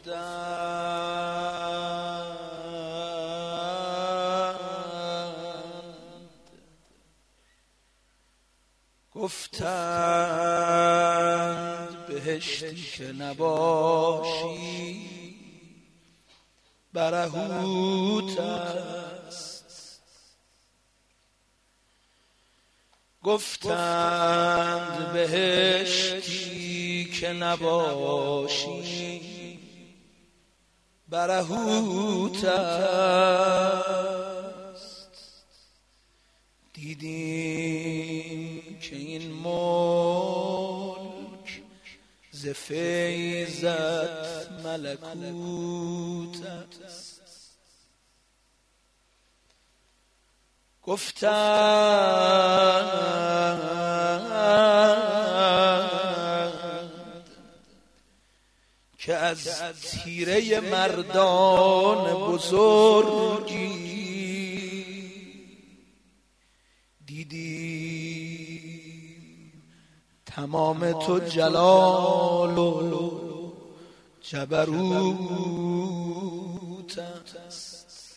گفتند بهشتی که نباشی برهوت است. گفتند بهشتی که نباشی برهوت است. دیدیم که این ملک ز فیضت ملکوت است. گفتند که از تیره مردان بزرگی دیدیم تمام تو جلال و جبروت است.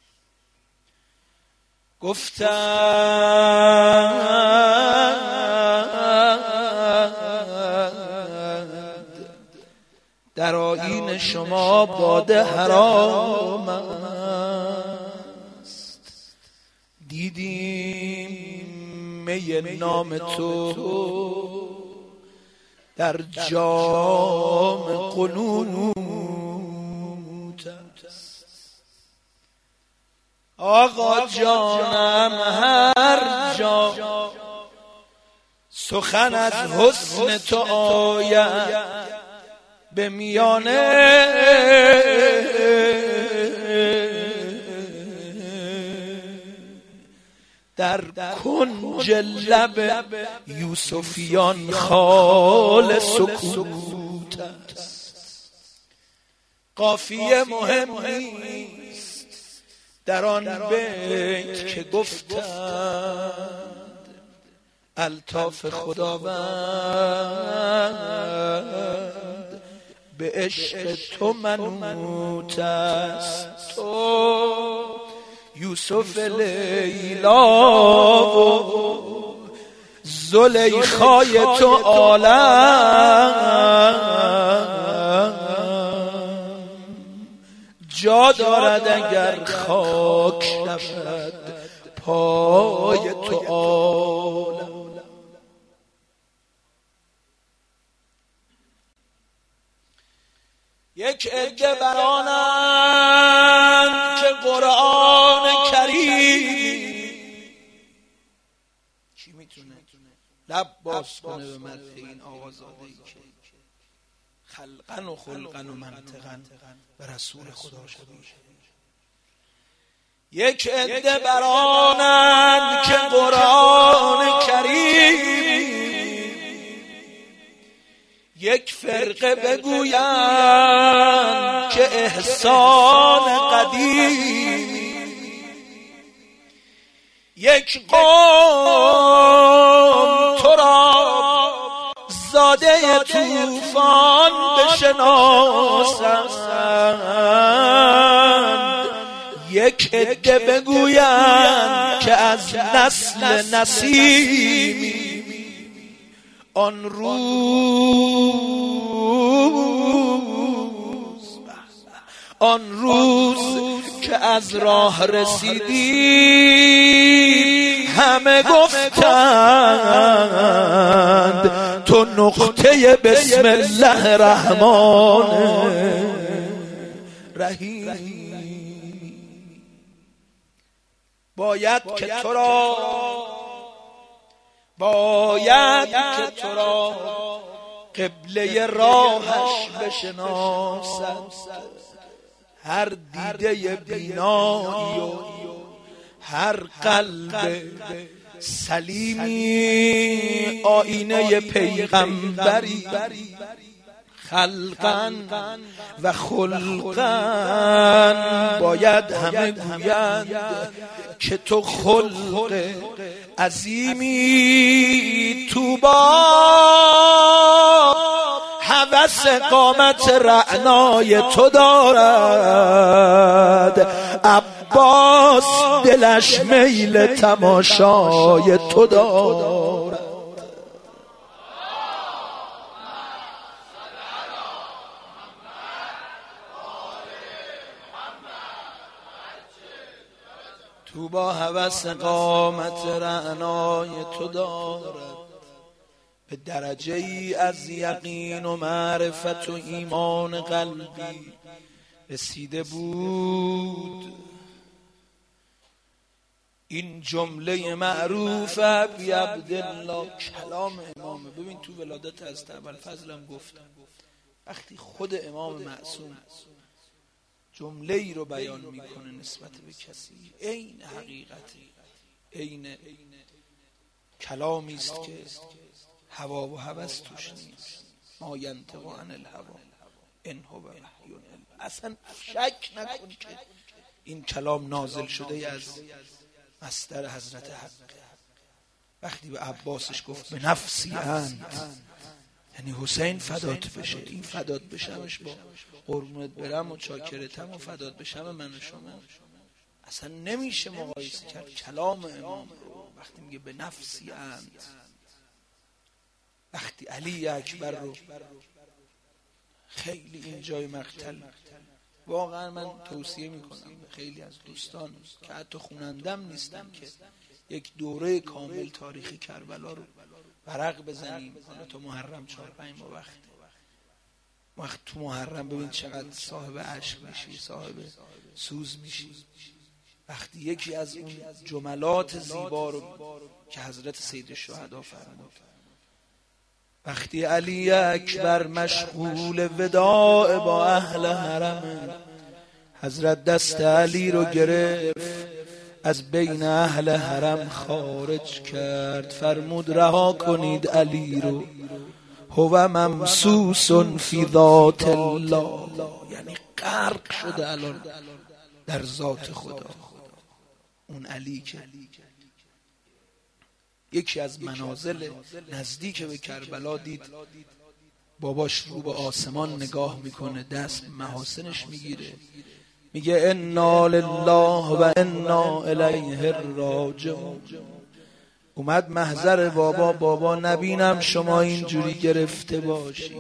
گفتند در آیین شما باده حرام است. دیدیم می نام تو در جام قنوت است. آقا جانم هر جا سخن از حسن تو آید به میانه در کنج لب یوسفیان خال سکوت است. قافیه مهم نیست در آن بیت که گفتند الطاف خداوند به عشق تو منوط است. تو یوسف لیلا و زلیخای تو عالم جا دارد اگر خاک شود پای تو عالم. یک عده برانند که قرآن کریم کی میتونه لب باز کنه به مدح این آقازاده‌ای که خلقن و خلقن و منطقن به رسول خدا شده. یک عده برانند که قرآن کریم یک فرقه بگویند که احسان قدیم. یک قوم تو را زاده طوفان بشناسند. یک عده بگویند که از نسل نسیم. آن روز که از راه رسیدی همه گفتند تو نقطه بسم الله الرحمن الرحیم. باید که تو را قبله راهش بشناسد. هر دیده بینایی و هر قلب سلیمی آینه پیغمبری. خلقن و خلقن باید همه گویند که تو خلق عظیمی. تو با هوس قامت رعنای تو دارد، عباس دلش میل تماشای تو دارد. تو با هوس قامت رعنای تو دارد، به درجه ای از یقین و معرفت و ایمان قلبی رسیده بود. این جمله معروف ابی عبدالله کلام امامه. ببین تو ولادت از ابوالفضلم گفتم وقتی خود امام معصوم جمله ای رو بیان میکنه نسبت به کسی، عین حقیقتی، عین کلامی است که هوا و هوس توش نیست. ما ینطق عن الهوی ان هو وحی الا. اصلا شک نکن که این کلام نازل شده از مصدر حضرت حق. وقتی به عباسش گفت به نفسی انت، یعنی حسین فدات بشه، این فدات بشمش با قربونت برم و چاکرتم و فدات بشم من و شما، اصلا نمیشه مقایسه کرد کلام امام رو. وقتی میگه به نفسی انت، وقتی علی اکبر رو خیلی این جای مقتل، واقعا من توصیه میکنم به خیلی از دوستان که حتی خونندم نیستن که یک دوره کامل تاریخ کربلا رو ورق بزنیم. حالا تو محرم 4-5 ماه وقت تو محرم ببین چقدر صاحب عشق میشی، صاحب سوز میشی وقتی یکی از اون جملات زیبا رو که حضرت سید الشهدا فرمود، وقتی علی اکبر مشغول وداع با اهل حرم، حضرت دست علی رو گرفت از بین اهل حرم خارج کرد، فرمود رها کنید علی رو، هو ممسوس فی ذات الله، یعنی غرق شده الان در ذات خدا. اون علی که یکی از منازل نزدیک به کربلا دید باباش رو به آسمان نگاه میکنه، دست محاسنش میگیره، میگه انا لله و انا الیه راجعون. اومد محضر بابا نبینم شما اینجوری گرفته باشید،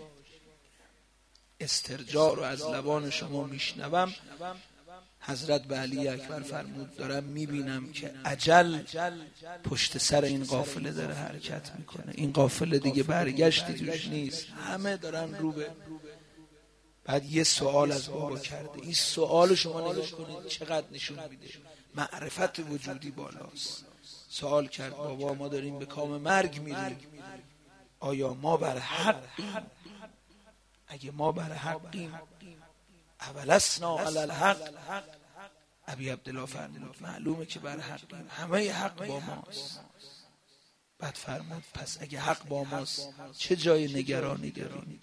استرجاع رو از لبان شما میشنوم. حضرت به علی اکبر فرمود دارم میبینم که اجل پشت سر این قافله داره حرکت میکنه، این قافله دیگه برگشتی توش نیست، همه دارن رو به. بعد یه سوال از بابا کرده، این سوال شما نگاه کنید چقدر نشون میده معرفت وجودی بالاست. سوال کرد بابا ما داریم به کام مرگ میریم، آیا ما بر حقیم؟ اگه ما بر حقیم اولسنا علی الحق. ابی عبدالله فرمود معلومه که بر حقیم، همه حق با ماست. بعد فرمود پس اگه حق با ماست چه جای نگرانی داریم؟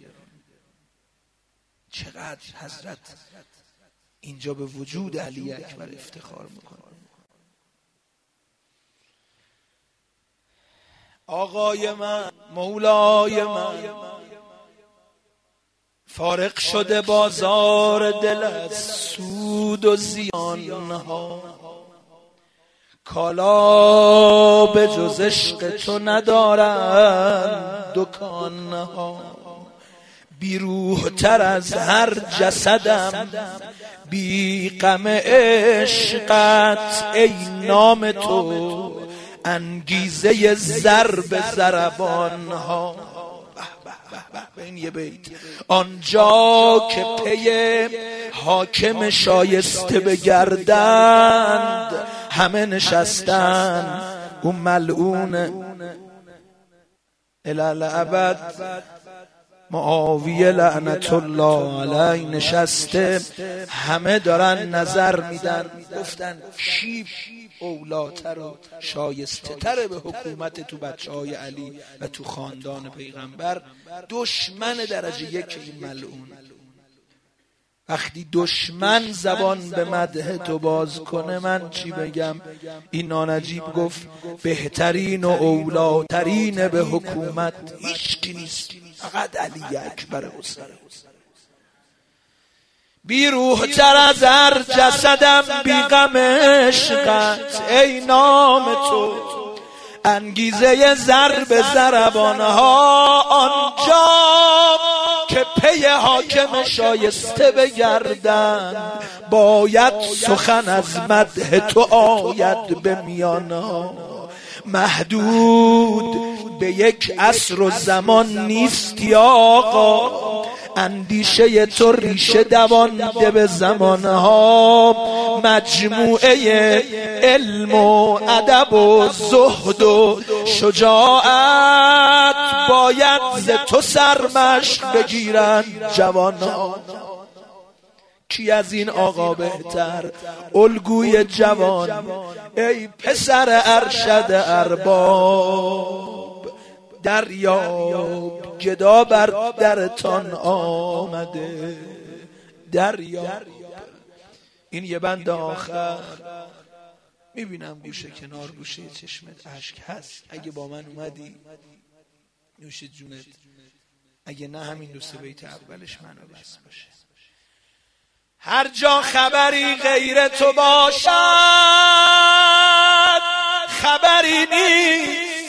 چقدر حضرت اینجا به وجود علی اکبر افتخار میکنه. آقای من، مولای من، فارغ شده بازار دل از سود و زیانها، کالا به جز عشق تو ندارند دکانها، بی روح تر از هر جسدم بی غم عشقت، ای نام تو انگیزه ضرب ضربانها. به این یه بیت، آنجا که پی حاکم شایسته بگردند همه نشستن، اون ملعون الالعبد معاویه لعنت الله علیه نشسته، همه دارن نظر میدن، گفتن کی اولاتر و شایسته تره به حکومت تو بچه های علی و تو خاندان پیغمبر؟ دشمن درجه یک این ملعون. وقتی دشمن زبان به مدح تو باز کنه من چی بگم؟ این نانجیب گفت بهترین و اولاترین به حکومت هیچکی نیست فقط علی اکبر حسین. بی روح تر از هر جسدم بی غم عشقت ای نام تو، انگیزه ضرب ضربانها آنجا که پی حاکم شایسته بگردن، باید سخن از مدح تو آید به میانها. محدود به یک عصر و زمان نیستی آقا، اندیشه تو ریشه دوانده به زمانها. مجموعه علم و ادب و زهد و شجاعت باید ز تو سرمشق بگیرن جوانها. کی از این آقا بهتر الگوی جوان؟ ای پسر ارشد ارباب، دریاب گدا بر درتان آمده، دریاب. این یه بند آخر میبینم گوشه کنار گوشه چشمت اشک هست، اگه با من اومدی نوش جونت، اگه نه همین دو سه بیت اولش منو بس باشه. هر جا خبری غیر تو باشد خبری نیست،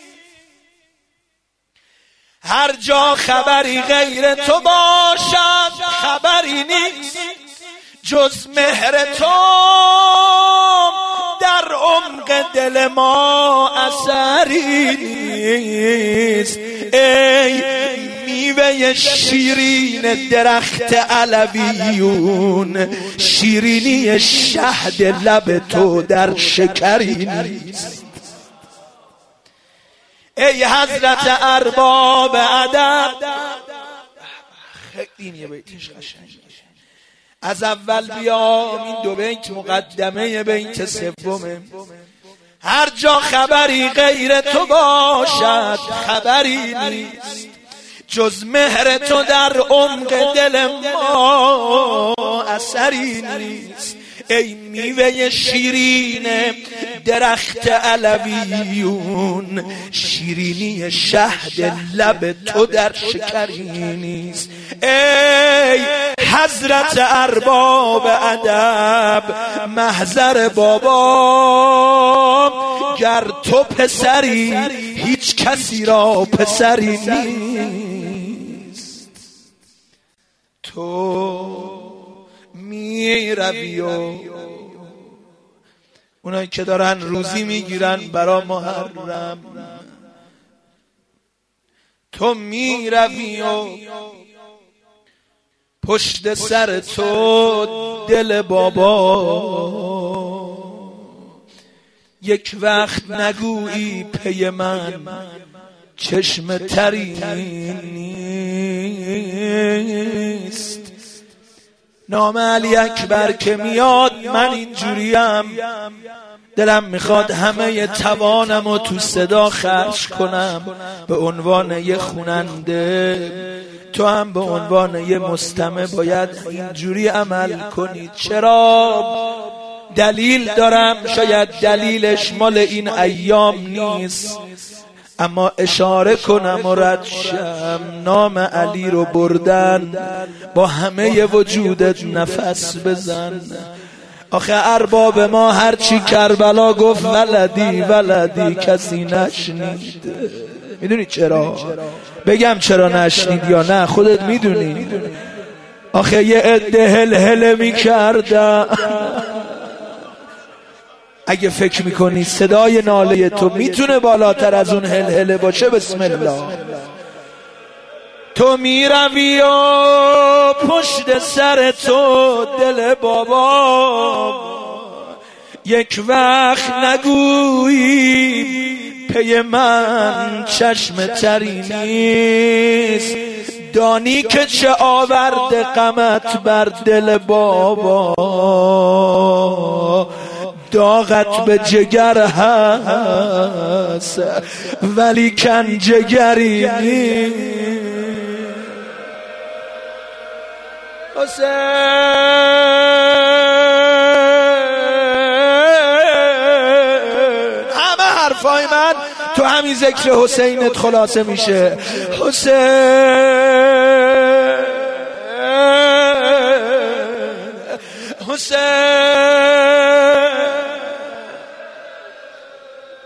هر جا خبری غیر تو باشد خبری نیست، جز مهر تو در عمق دل ما اثری نیست. ای میوه شیرین درخت علویون، شیرینی شهد لب تو در شکری نیست. ای حضرت ارباب ادب، خیلی یه بیتش قشنگه، از اول بیام این دو بیت مقدمه بیت سومه. هر جا خبری غیر تو باشد خبری نیست، جز مهر تو در عمق دل ما اثری نیست. ای میوه شیرین درخت علویون، شیرینی شهد لب تو در شکری نیست. ای حضرت ارباب ادب محضر بابا، گر تو پسری هیچ کسی را پسری نیست. تو می روی و اونایی که دارن روزی میگیرن برا محرم، تو می روی و پشت سر تو دل بابا، یک وقت نگویی پی من چشم تری نیست. نام علی اکبر که میاد من اینجوریم، دلم میخواد همه توانم و تو صدا خرج کنم به عنوان یه خوننده. تو هم به عنوان یه مستمع باید اینجوری عمل کنی. چرا؟ دلیل دارم، شاید دلیلش مال این ایام نیست، اما اشاره کنم و رد شم. نام علی رو بردن، با همه وجودت نفس بزن. آخه ارباب ما هرچی کربلا گفت ولدی ولدی کسی نشنید. میدونی چرا؟ بگم چرا نشنید یا نه؟ خودت میدونی. آخه یه عده هل میکردن. اگه فکر میکنی صدای ناله تو میتونه بالاتر از اون هل باشه، بسم الله. تو میروی و پشت سر تو دل بابا، یک وقت نگویی پی من چشم تری نیست. دانی که چه آورده غمت بر دل بابا، داغت به جگر هست ولی کن جگری نیست. همه حرفای من تو همین ذکر حسینت خلاصه میشه. حسین